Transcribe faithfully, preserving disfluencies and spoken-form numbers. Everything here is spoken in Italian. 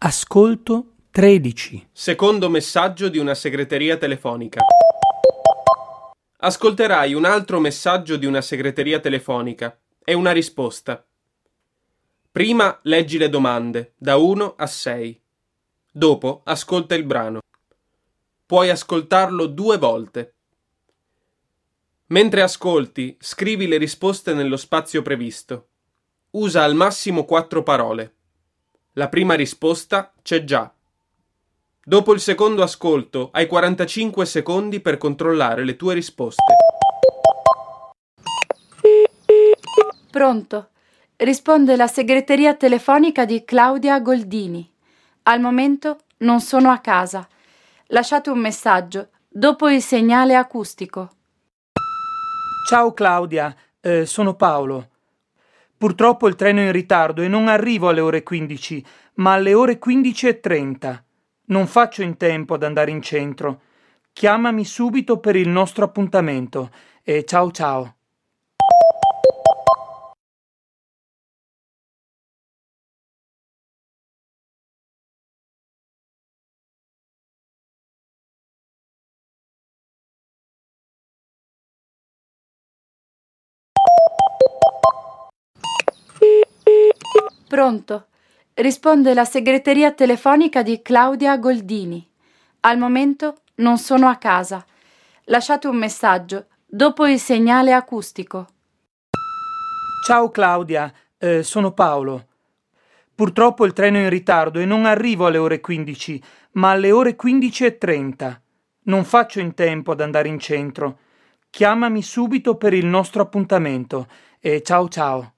Ascolto tredici. Secondo messaggio di una segreteria telefonica. Ascolterai un altro messaggio di una segreteria telefonica e una risposta. Prima leggi le domande, da uno a sei. Dopo ascolta il brano. Puoi ascoltarlo due volte. Mentre ascolti, scrivi le risposte nello spazio previsto. Usa al massimo quattro parole. La prima risposta c'è già. Dopo il secondo ascolto, hai quarantacinque secondi per controllare le tue risposte. Pronto? Risponde la segreteria telefonica di Claudia Goldini. Al momento non sono a casa. Lasciate un messaggio dopo il segnale acustico. Ciao Claudia, eh, sono Paolo. Purtroppo il treno è in ritardo e non arrivo alle ore quindici, ma alle ore quindici e trenta. Non faccio in tempo ad andare in centro. Chiamami subito per il nostro appuntamento e ciao ciao. Pronto? Risponde la segreteria telefonica di Claudia Goldini. Al momento non sono a casa. Lasciate un messaggio dopo il segnale acustico. Ciao Claudia, eh, sono Paolo. Purtroppo il treno è in ritardo e non arrivo alle ore quindici, ma alle ore quindici e trenta. Non faccio in tempo ad andare in centro. Chiamami subito per il nostro appuntamento e ciao ciao.